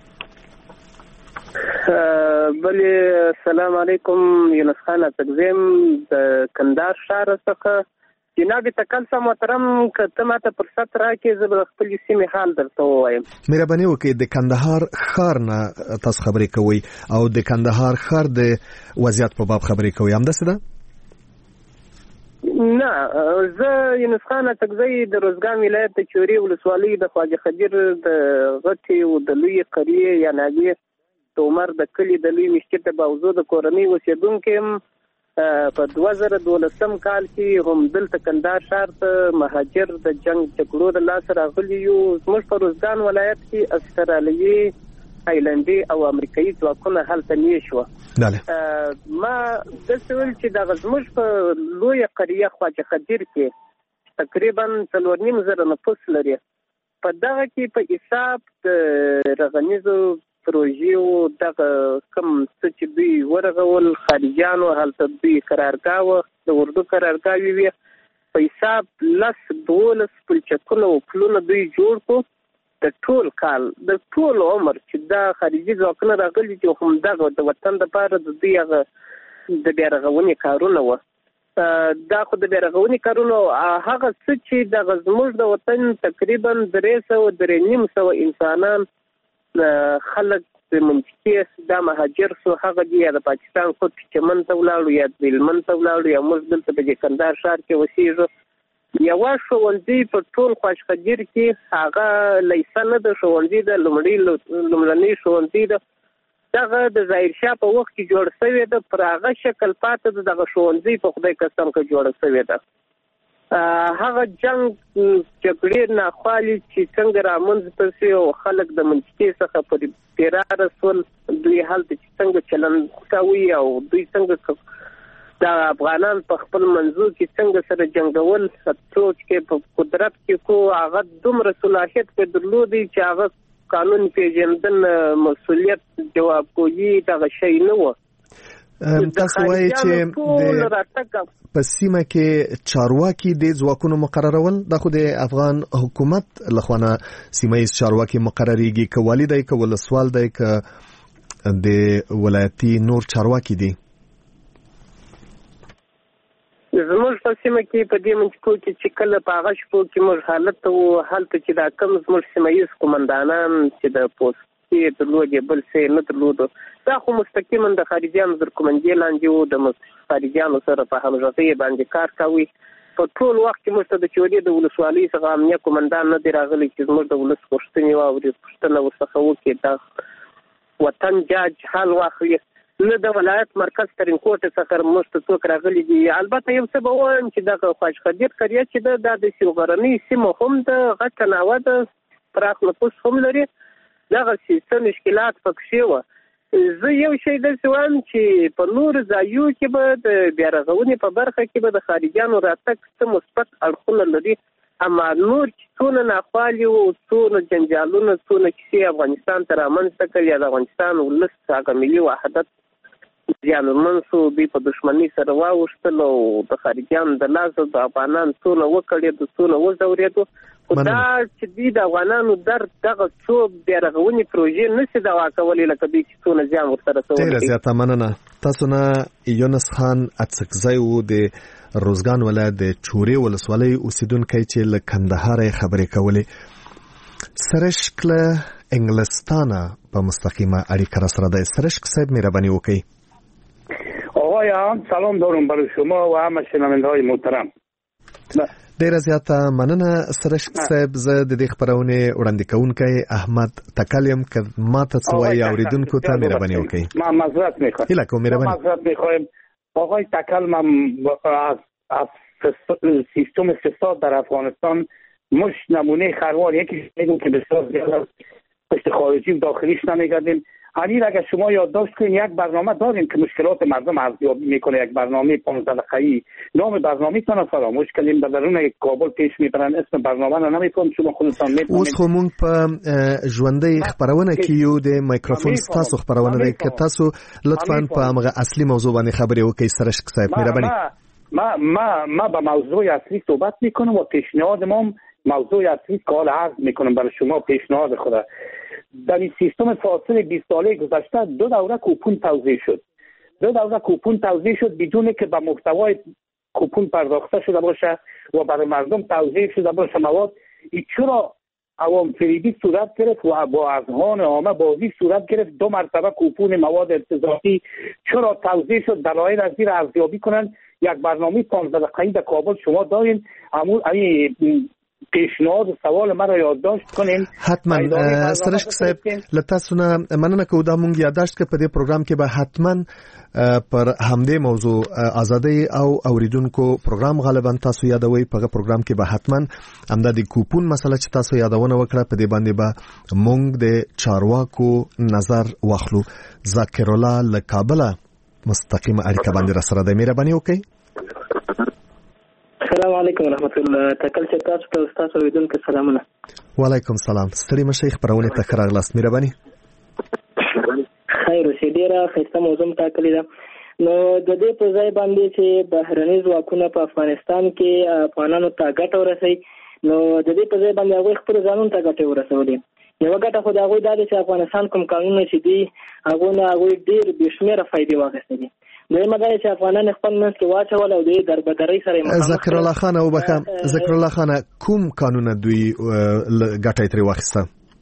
بله السلام علیکم، یونس خان اڅکزیم د کندهار ښار څخه. جناب تکل محترم که ته ماته فرصت راکې زه به خپل سیمې حال درته ووایم. مهرباني وکړئ. د کندهار ښار نه تاسو خبرې کوئ او د کندهار ښار د وضعیت په باب خبرې کوئ، همداسې ده؟ نه، زه یونس خان اڅکزی د روزګان ولایت د چوري ولسوالۍ د خواجه خدیر د غټې او د لوی قریې یا ناګې د عمر د کلي د لوی مشکل د باوزو د کورنۍ اوسېدونکی یم. په 2012 کال کې هم دلته کندهار ښار ته مهاجر د جنگ جګړو د لاسه راغلي یو. زموږ په روزګان ولایت کې استرالیایي، تایلندي او امریکایي ځواکونه هلته میشت وو. ما داسې ویل چې دغه زموږ په لویه قریه خواجه خدیر کې تقریبا 4.5 نفوس لري. په دغه کې په حساب د رغنیزو پروژې او دغه کوم څه چې دوی ورغول خارجيانو هلته دوی قرارګاه وه، د اردو قرارګاوې وې، په حساب 10-12 پلچکونه او پلونه دوی جوړ کړو. د ټول کال د ټول عمر چې دا خارجي ځواکونه راغلي چې همدغه د وطن دپاره د دوی هغه د بیا رغونې کارونه وه. دا خو د بیا رغونې کارونه هغه څه چې دغه زموږ د وطن تقریبا 300-350 انسانان خلک د منطقې دا مهاجر سو، هغه دي یا د پاکستان خود چمن ته ولاړو یا د هلمند ته ولاړو یا موږ دلته په کندهار ښار کې اوسېږو. یوه ښوونځي په ټول خواجه خدیر کې هغه لیسه نه ده، ښوونځي د لومړنۍ ښوونځي ده. دغه د ظاهر شاه په وخت کې جوړ شوې ده، پر هغه شکل پاته ده. دغه ښوونځي په خدای قسم که جوړه شوې ده. هغه جنگ جګړې ناخوالې چې څنګه رامنځته شوې او خلک د منطقې څخه پر فرار شول، دوی هلته چې څنګه چلند کوي او دوی څنګه د افغانان په خپل منځو کې څنګه سره جنګول، سوچ کې په قدرت کې کو هغه دومره صلاحیت په درلودي چې هغه قانون پیژندنه، مسؤلیت، جوابګویي دغه شی نه و. تاسو وایئ چې په سیمه کې چارواکي د ځواکونو مقررول، دا خو د افغان حکومت لخوا نه سیمه ییز چارواکي مقرریږي، که والی دی که ولسوال دی که د ولایتي نور چارواکي دي؟ زموږ په سیمه کې په دې منطقو کې چې کله په هغه شپو کې موږ حالت وو، هلته چې دا کم زموږ سیمه ییز قومندانان چې د پوستې درلودې بل څه نه درلودو، دا خو مستقیما د خارجيانو تر کومندې لاندې وو، د خارجيانو سره په همغږۍ باندې کار کوي. په ټول وخت کې موږ ته د چوري د ولسوالۍ څخه امنیه کومندان نه دی راغلی چې زموږ د ولس پوښتنې واوري، پوښتنه ورڅخه وکړي، دا وطن جاج حال واخلي. نه د ولایت مرکز ترینکوټ څخه موږ ته څوک راغلي دي. البته یو څه به وایم چې دغه خواجه خدیر قریه چې دا د غرنۍ سیمه هم د غټه ناوه ده، پراخ نفوس هم لري، دغه څه مشکلات پکښې وه. زه یو شی داسې وایم چې په نورو ځایو کې به د بیا رغونې په برخه کې به د خارجیانو راتګ څه مثبت اړخونه لري، اما نور چې څونه ناخوالي وو، څونه جنجالونه، څونه کیسې افغانستان ته رامنځته کړي، د افغانستان ولس هغه ملي وحدت زیانمن شو دوی په دښمنۍ سره واوښتل او د خارجيانو د لاسه د افغانان څونه وکړې د څونه وزورېدو خو دا چې دوی د افغانانو دغه څو بیا رغونې پروژې نشي دوا کولی لکه دوی چې څونه زیان ورسره سوی. ډېره زیاته مننه. تاسو نه یونس خان اڅکزی و د روزګان ولایت د چورې ولسوالۍ اوسیدونکی چې له کندهار خبرې کولې. سرشک له انګلستانه په مستقیمه اړیکه را سره ده. سرشک صاحب مهرباني وکړئ. آقایان سلام دارم برای شما و همه شنونده‌های محترم. ډیره زیاته مننه سرشک صاحب. زه د دې خبرونه وړاندې کوونکی احمد تکلم که ماته څه وایي اوریدونکو ته مهرباني وکړئ. ما معذرت میخوام. هیله کوم مهرباني. معذرت میخوایم. آقای تکلم از سیستم فساد در افغانستان مش نمونه خروار یکی میگم که بسیار زیاد پشت خارجی و داخلیش نمیگردیم. همین اگر شما یادداشت کنید یک برنامه داریم که مشکلات مردم ارزیابی میکنه، یک برنامه 15 دقیقه‌ای. نام برنامه تون فراموش کردیم، به درون کابل پیش میبرن، اسم برنامه رو نمیتونم شما خودتون میفهمید. اوس خو مونږ په ژوندۍ خبرونه کې یو د مایکروفون تاسو خبرونه ده که تاسو لطفاً په هغه اصلي موضوع باندې خبرې وکړئ. سرشک صاحب مهرباني. ما به موضوع اصلی صحبت میکنم و پیشنهادم موضوع اصلی کال عرض میکنم برای شما پیشنهاد خدا. در این سیستم فاصله 20 ساله گذشته 2 دوره کوپون توزیع شد. 2 دوره کوپون توزیع شد بدون که به محتوای کوپون پرداخته شده باشه و برای مردم توزیع شده باشه مواد. چرا عوام فریبی صورت گرفت و با اذهان عامه بازی صورت گرفت؟ 2 مرتبه کوپون مواد ارتزاقی چرا توزیع شد؟ دلایل از زیر ارزیابی کنن. یک برنامه 15 دقیقه‌ای در کابل شما دارین. پیشنهاد و سوال ما را یادداشت کنین. حتما سرشک صاحب لتاسو نه مننه کوم دا مونږ یادداشت په دې پروګرام کې به حتما پر همدې موضوع ازادي او اوریدونکو پروګرام غالبا تاسو یادوي. په پروګرام کې به حتما همدا د کوپون مسله چې تاسو یادونه وکړه په دې باندې به مونږ د چارواکو نظر واخلو. ذاکر الله له کابل مستقیمه اړیکه باندې را سره د مهرباني وکړئ. السلام علیکم ورحمت الله. تکل چې تاسو ته استاد اوریدونکو سلامونه. وعلیکم السلام. ستړي مشه خبرونه ته راغلاست. مهرباني. خیر اوسې. ډیره ښه موضوع ټاکلې ده. نو د دې په ځای باندې چې بهرني ځواکونه په افغانستان کې افغانانو ته ګټه ورسوي، نو د دې په ځای باندې هغوی خپل ځانونو ته ګټه ورسولې. یوه ګټه خو د هغوی دا ده چې افغانستان کوم قانونونه چې دي هغوی ډېر بې شمېره فایدې واخیستلې. دویمه دا چې افغانان خپل منځ کې واچول او د دربدرۍ سره مخامخ. ذکر الله خان او بخا ذکر الله خان کوم قانون دوی ګټه ترې واخیسته؟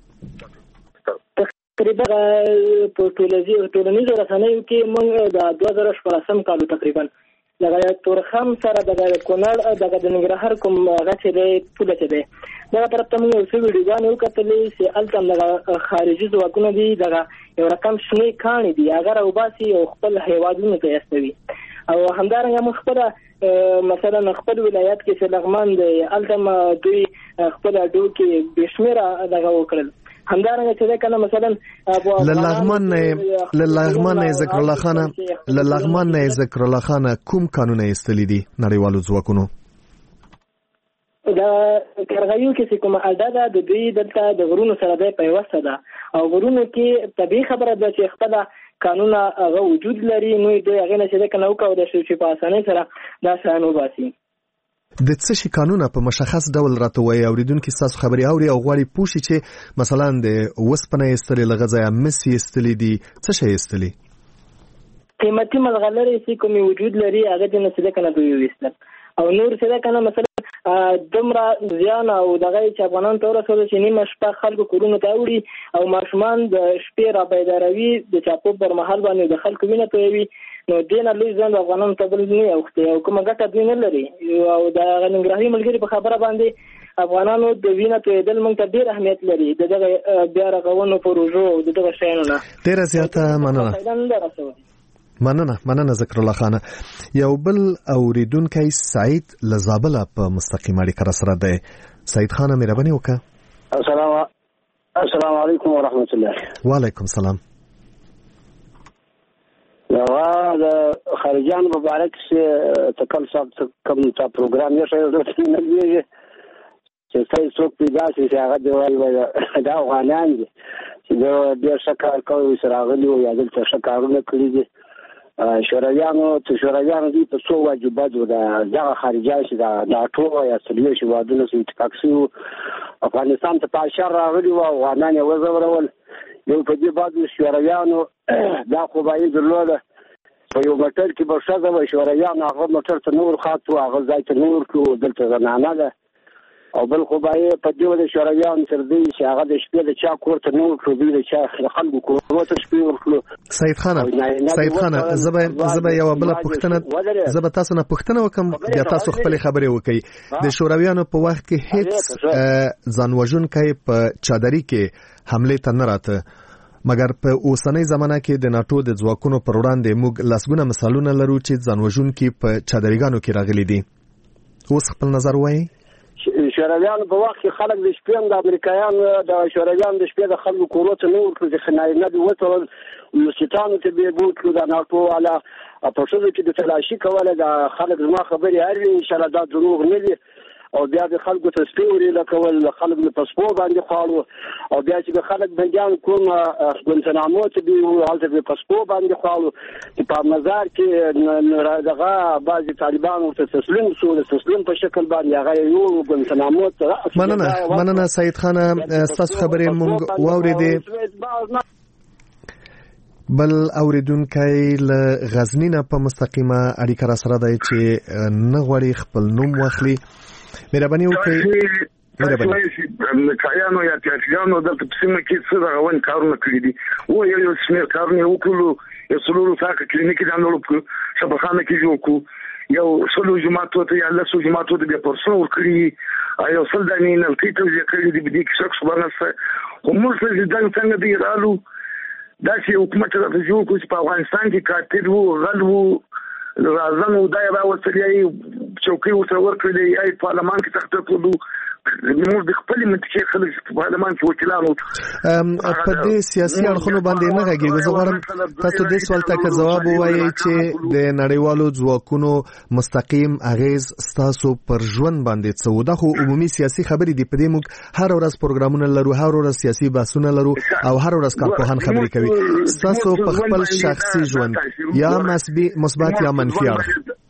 تقریبا په ټولنیزو رسنیو کې موږ د 2014 کال تقریبا دغه تورخم سره دغه کونړ دغه د ننګرهار کوم هغه چې دی پوله چې دی دغه طرف ته موږ یو څه ویډیوګانې وکتلې چې هلته دغه خارجي ځواکونه دي دغه یو رقم شنې کاڼي دي هغه راوباسي او خپل هیوادونو ته استوي. او همدارنګه موږ خپله مثلا خپل ولایت کې چې لغمان دی هلته دوی خپل اډو کې بې شمېره دغه وکړل. همدارنګه چې کنه مثلا لغمان ذکر الله خان کوم قانون ایستلی دي نړیوالو ځواکونو؟ دا کرغیو کې کوم اډه ده د دوی دلته د غرونو سره د پیوسته ده او غرونو کې طبيعي خبره ده چې خپل قانون هغه وجود لري. نو دوی هغه نه چې کنه وکاو د شي په اسانه سره دا شانو باسي. د څه شي قانونه په مشخص ډول راته وایي اوریدونکو تاسو خبري اوري او غواړي پوښي چې مثلا د وسپنه استلې لغځه مسی استلې دي څه شي استلې قیمتي ملغلرې چې کومي وجود لري هغه د نسله کنه دوی وستل او نور څه کنه مثلا دمره زیان او دغه چې افغانان تور سره چې نیمه شپه خلکو کورونو ته وړي او ماشومان د شپې را بیداروي د چاپو پر محل باندې د خلکو وینه توي. نو دینه لوی ځان افغانان ته بل نه اوخته او کومه ګټه دوی نه لري او د ننګرهاري ملګری په خبره باندې افغانانو د وینه تویدل موږ ته ډیر اهمیت لري. دغه بیا رغونو پروژو دغه شیانو نه ډیر زیاته مننه ذکر الله خان. یو بل اوریدونکی سعید لزابله په مستقیمه اړیکه سره ده. سعید خان مهرباني وکړه. السلام علیکم ورحمت الله. وعلیکم السلام. د خارجيان مبارک سے تکل صاحب کوم تا پروګرام یې شوی د نړۍ چې څوک پیدا شي هغه دی وایي دا افغانان دي چې د ډېر شکار کوي سره غلي او یا دلته شکارونه کړی دي شورویانو دي په څو واجبات د خارجي چې د ټولو یا سلیو شوادونو سره اتفاق شو افغانستان ته پاشر راغلی او افغانان یې وزورول یو په دې بعد شورویانو دا خو باید درلوده په یو موټر کې به شاده و شورویانو هغه موټر ته نور خاطو هغه ځای ته نور کو دلته زنانه ده او بل خو باید په دې د شورویانو تر دې چې هغه د شپې د چا کور ته نور کړو د چا خلکو کور ته شپې ورکړو سید خان زبا یو بل پښتنه زبا تاسو نه پښتنه وکم بیا تاسو خپل خبرې وکړي د شورویانو په وخت کې هیڅ ځانوژونکی په چادري کې حمله ته نه راته مګر په اوسنۍ زمانہ کې د ناتو د ځواکونو پر وړاندې موږ لاسګونه مثالونه لرو چې ځانوژونکي په چادرګانو کې راغلي دي اوس خپل نظر وایي شورویانو په وخت کې خلک د شپې د امریکایانو د شورویانو د شپې د خلکو کورو ته نه ورکړي چې خناینه دی وته یوسیتانو ته به بوتلو د ناتو والا په شوزو کې د تلاشي کوله د خلک زما خبرې اړوي ان شاء الله دا دروغ نه دي او بیا د خلکو ته سپوري لکول خلک په پاسپورت باندې خالو او بیا چې خلک بنجان کوم ګونتنامو ته دی حالت په پاسپورت باندې خالو په مزار کې دغه بعضي طالبان ورته تسلیم شو د تسلیم په شکل باندې هغه یو ګونتنامو ته مننه سید خان تاسو خبرې مونږ واوریدې بل اوریدونکي له غزنی نه په مستقیمه اړیکه را سره دی چې نه غواړي خپل نوم واخلي مهرباني وکړئ کایانو یا تیاتیانو د تقسیم کې څه راغون کارونه کړی دي او یو سمیر کارونه وکړو یو څلورو ساکه کلینیک د انلو په شبخانه کې جوړ کو یو څلو جماعتو ته یا لسو جماعتو ته به پرسو کړی ایو سلداني نه کیته یې کړی دي د شخص باندې کومه څه د څنګه دی رالو دا چې حکومت راځي جوړ کو چې په افغانستان کې کاتر وو غل وو راځنه ودای راوستلې چوکي ورته ورکړلې ای پارلمان کې تخته کړو موږ د خپل منطقې خلک په پارلمان کې وکیلانو په دې سیاسي اړخونو باندې نه غږیږي زه غواړم تاسو دې سوال ته جواب ووایئ چې د نړیوالو ځواکونو مستقیم اغیز تاسو پر ژوند باندې څه و دا خو عمومي سیاسي خبرې دي په دې موږ هر ورځ پروګرامونه لرو هر ورځ سیاسي بحثونه لرو او هر ورځ کارپوهان خبرې کوي تاسو په خپل شخصي ژوند یا مثبت یا منفي اړخ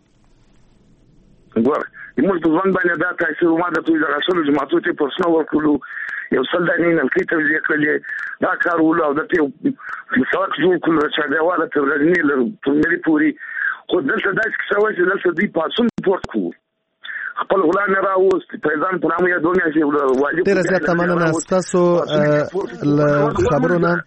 موږ په ځوان باندې دا تاثیر وماده توي د رسول جماعتو ته پرسنل ورکړو یو سلداني نه کیته یې کړلې دا کار ول او د ته سواک جوړ کړل چې دا والا تر غنی له ملي پوری خو دلته داسې څه وایي چې دلته دی پاسون پورت کو خپل غلان راوست پیغام په نامه یې دنیا چې واجب ډیر زیات مننه تاسو خبرونه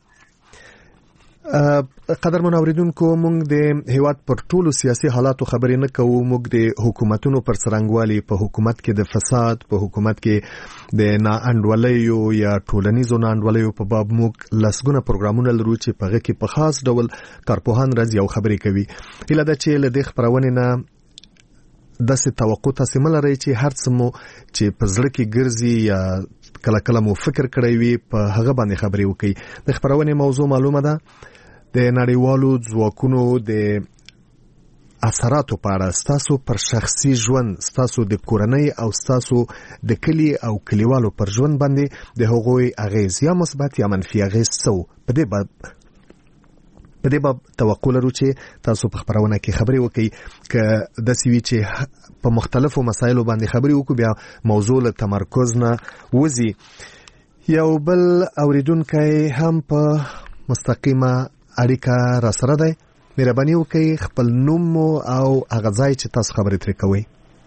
قدرمن اوریدونکو موږ د هیواد پر ټولو سیاسي حالاتو خبرې نه کوو موږ د حکومتونو پر څرنګوالي په حکومت کې د فساد په حکومت کې د ناانډولیو یا ټولنیزو ناانډولیو په باب موږ لسګونه پروګرامونه لرو چې په هغه کې په خاص ډول کارپوهان راځي او خبرې کوي اله دا چې له دې خبرونه نه داسې توقع تاسو ملرئ چې هر څه مو چې په زړه کې ګرځي یا کله کله مو فکر کړی وي په هغه باندې خبرې وکړي د خبرونه موضوع معلومه ده د نړیوالو ځواکونو د اثراتو په اړه تاسو پر شخصي ژوند تاسو د کورنۍ او تاسو د کلی او کلیوالو پر ژوند باندې د هغوی اغیز یا مثبت یا منفي اغیز څه په دې باب توقع لرو چې تاسو په خبرونه کې خبرې وکړي ک د سوي چې په مختلفو مسایلو باندې خبرې وکړو بیا موضوع له تمرکز نه وځي یو بل اوریدونکي هم په مستقیمه اړیکه را سره دی مهرباني وکړئ خپل نوم او هغه ځای چې تاسو خبرې ترې کوئ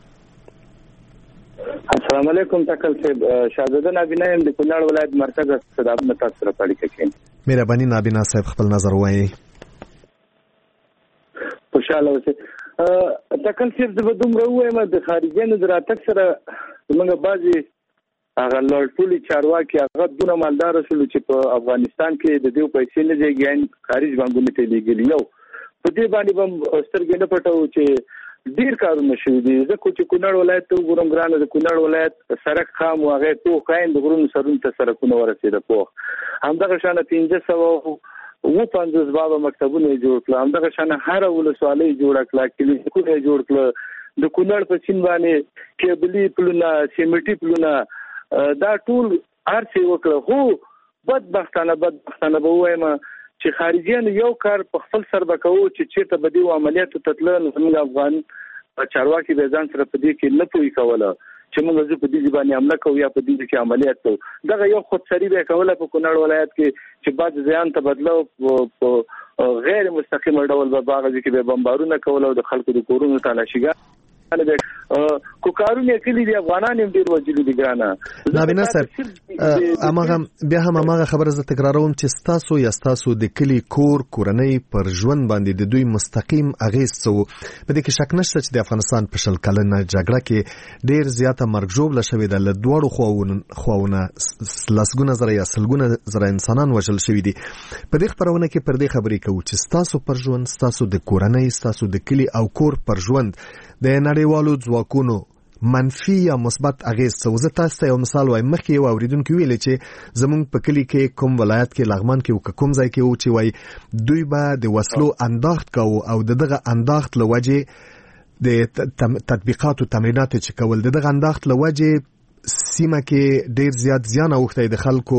السلام علیکم تکل صاحب شاهزاده نابینا يم د کونړ ولایت مرکز صداب نه تاسو سره اړیکه کوم مهرباني نابینا صاحب خپل نظر وایي خوشاله اوسئ تکل صاحب زه به دومره وایم د خارجيانو د راتګ سره موږ بعضي هغه لړټولي چارواکي هغه دونه مالدار شول چې په افغانستان کې د دې پیسې نه ځایګان خارج باندې ته لګیلی یو په دې باندې هم سترګې نه پټو چې ډیر کارونه شوي دي ځکه چې کونړ ولایت ته ګورم ګرانه د کونړ ولایت سړک خام واغې ټو کاین د غرونو سرونو ته سړکونه ورسېده په همدغه شانه 350 بابا مکتبونه جوړ کړل همدغه شانه هر ولسوالۍ جوړ کړل کلیکونه جوړ کړل د کونړ په سین باندې کېبلي پلونه سیمټي پلونه دا ټول ارڅ وکړه خو بدبختانه به وایم چې خارجيان یو کار په خپل سر وکاو چې ته بدی او عملیات تطلع موږ افغان چارواکي به ځان سره په دې کې نه پوي کوله چې موږ زه په دې باندې حمله کوو یا په دې کې عملیات کوو دغه یو خودسری به کوله په کونړ ولایت کې چې بعد ځان ته بدلو غیر مستقیم ډول به باغ کې به بمبارونه کول او د خلکو د کورونو تلاشيګا کو کارونه کلی دی افغانان هم ډیر وجلي دي ګرانه نابینا صاحب اماغه بیا هم اماغه خبره ز تکراروم چې تاسو د کلی کورنۍ پر ژوند باندې د دوی مستقیم اغیز سو په دې کې شک نشته چې د افغانستان په شل کلنه جګړه کې ډیر زیاته مرګ ژوبله شوې ده له دوړو خواونه لسګونه زره یا سلګونه زره انسانان وژل شوي دي په دې خبرونه کې پر دې خبرې کوو چې تاسو پر ژوند تاسو د کورنۍ تاسو د کلی او کور پر ژوند د نړیوالو ځواکونو منفي یا مثبت اغیز څه زه تاسو ته یو مثال وایم مخکې یو اوریدونکو ویل چې زمونږ په کلی کې کوم ولایت کې لغمان کې او کوم ځای کې و چې وای دوی به د وسلو انداخت کوو او دغه انداخت لوجه د تطبیقات او تمرینات چې کول دغه انداخت لوجه سیمه کې ډیر زیات زیان اوخته د خلکو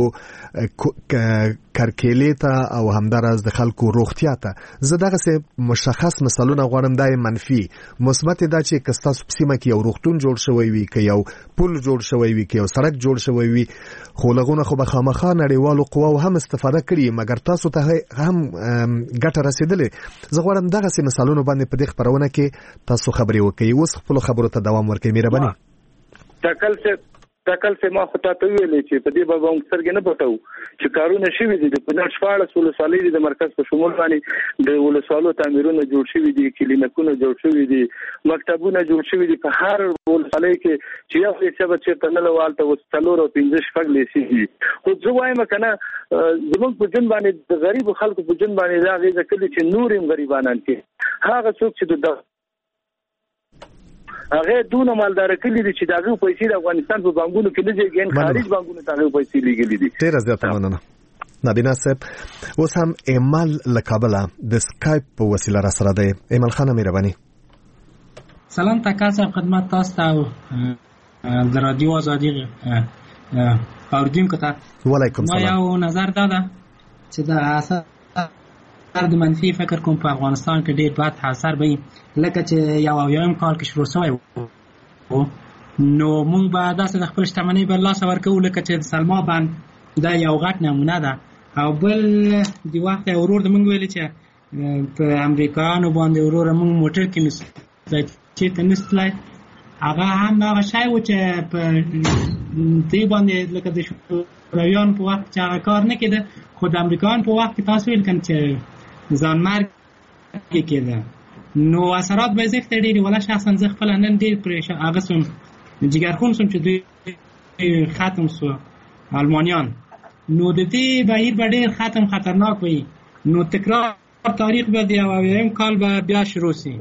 کرکېلې ته او همدارس د خلکو روغتیا ته زه دغه څه مشخص مثالونه غواړم دای منفي مثبت دا چې کستا سیمه کې یو روغتون جوړ شوی وي که یو پل جوړ شوی وي که یو سړک جوړ شوی وي خو لغونه خو به خامخا نړیوالو قواو هم استفاده کړي مګر تاسو ته هم ګټه رسیدلې زه غواړم دغه څه مثالونه باندې په دې خبرونه کې تاسو خبرې وکړئ اوس خپل خبرو ته دوام ورکړئ مهرباني تکل سے ما خطا ته ویلې چې په دې باب موږ سرګ نه پټو چې کارونه شوي دي د پنځه شپاړس ولسوالۍ د مرکز په شمول باندې د ولسوالو تعمیرونه جوړ شوي دي کلینیکونه جوړ شوي دي مکتبونه جوړ شوي دي په هر ولسوالۍ کې چې یو څه به چې تنلوالته وستلور او 15 شپږ لیسي دي خو زه وایم کنه زموږ په جن باندې د غریب خلکو په جن باندې دا غي ځکه چې نورم غریبانان کې هغه څوک چې د هغه دونه مالدار کلی دي چې دغه پیسې د افغانستان په بانکونو کې نه ځګین خارج بانکونو ته پیسې لګېلې دي ډیر زیاته مننه نابینا صاحب اوس هم ایمال لکابل د سکایپ په وسیله را سره دی ایمال خان مهرباني سلام تاسو خدمت تاسو ته د رادیو ازادي اوریدونکو ته وعلیکم السلام یو نظر دا چې د اثر د منفي فکر کوم په افغانستان کې ډیر بد اثر وي لکه چې یو اویم کال کې شروع شوی نو موږ به داسې د خپل شتمنۍ بل لاس ورکو لکه چې سلما باندې دا یو غټ نمونه ده او بل دی وخت ورور د موږ ویل چې په امریکایانو باندې ورور موږ موټر کې چې تنستلای هغه هم هغه شای و چې په دې باندې لکه د شورویان په وخت چې هغه کار نه کېده خو د امریکایان په وخت کې تاسو ویل کړئ چې ځانمرګ کېده نو اثرات به زیات ډېری ولا شخصا زه خپل نن ډېر پریشان هغه سم جګرخون سم چې دوی ختم سو المانیان نو د دې بهیر به ډېر ختم خطرناک وي نو تکرار تاریخ به دی او یم کال به بیا شروع شي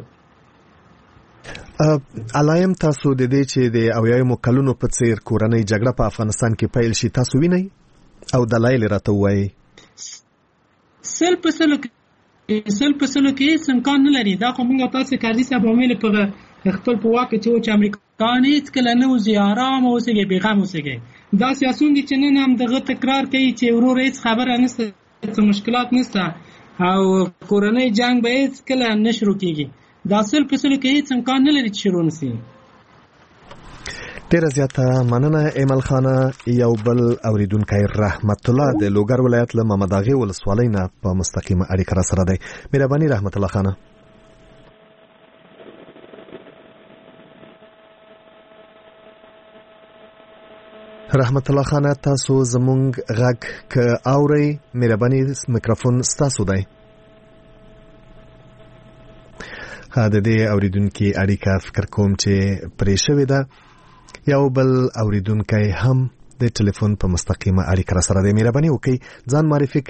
علایم تاسو د دې چې د اویایم کلونو په څیر کورنۍ جګړه په افغانستان کې پیل شي تاسو وینئ او دلایل راته وایي سل په سلو کې امکان نه لري دا خو موږ تاسو کاردي صاحب عامل په خپل په واقع چې امریکایان هیڅ کله نه وزي آرام اوسېږي بیغم اوسېږي دا سیاسون دي چې نن هم دغه تکرار کوي چې ورور هیڅ خبره نشته څه مشکلات نشته او کورنۍ جنگ به هیڅ کله نه شروع کیږي دا سل په سلو کې هیڅ امکان نه لري چې شروع نشي ډیره زیاته مننه ایمل خانه یو بل اوریدونکی رحمت الله د لوګر ولایت له محمد اغه ولسوالۍ نه په مستقیمه اړیکه را سره دی مهرباني رحمت الله خانه رحمت الله خانه تاسو زمونږ غږ ک اوري مهرباني میکروفون ستاسو دی د دې اوریدونکي اړیکه فکر کوم چې پرې شوې ده یو بل اوریدونکی هم د ټلیفون په مستقیمه اړیکه را سره دی مهرباني وکړئ ځان معرفي